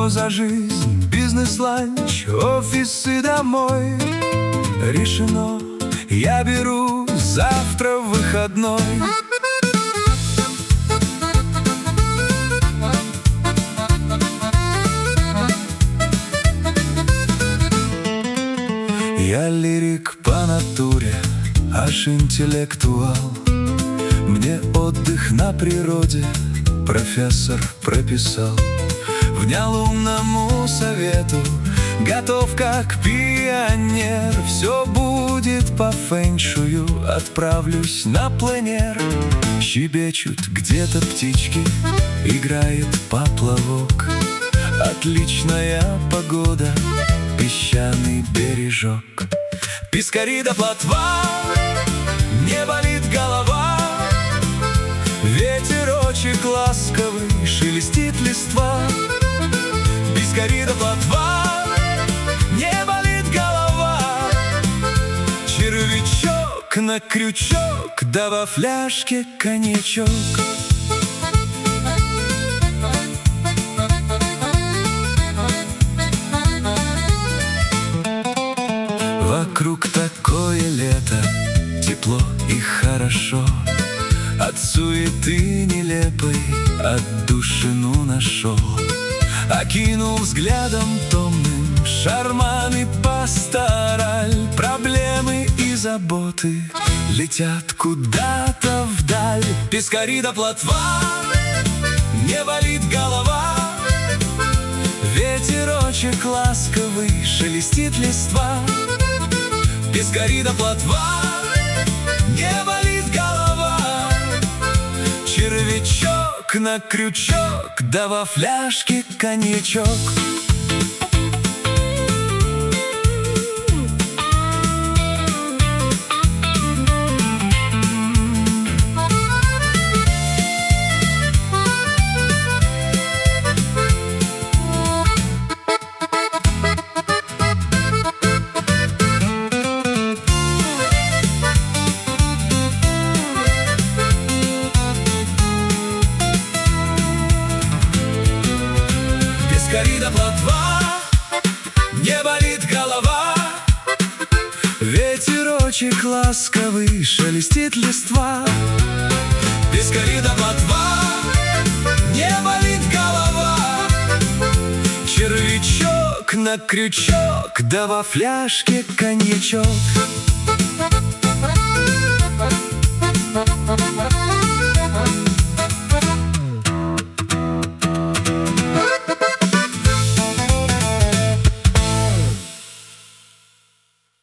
Что за жизнь? Бизнес-ланч, офис и домой. Решено, я беру завтра выходной. Я лирик по натуре, аж интеллектуал. Мне отдых на природе профессор прописал. Внял умному совету, готов как пионер. Все будет по фэншую, отправлюсь на пленэр. Щебечут где-то птички, играет поплавок. Отличная погода, песчаный бережок. Пескари да плотва, не болит голова. Ветерочек ласковый, шелестит листва. Пескари да плотва, не болит голова. Червячок на крючок, да во фляжке коньячок. Вокруг такое лето, тепло и хорошо. От суеты нелепой отдушину нашел. Окинул взглядом томным шарман пастораль. Проблемы и заботы летят куда-то вдаль. Пескари да плотва, не болит голова. Ветерочек ласковый, шелестит листва. Пескари да плотва, не болит голова. Червячок на крючок, да во фляжке коньячок. Пескари да плотва, не болит голова. Ветерочек ласковый, шелестит листва. Пескари да плотва, не болит голова. Червячок на крючок, да во фляжке коньячок.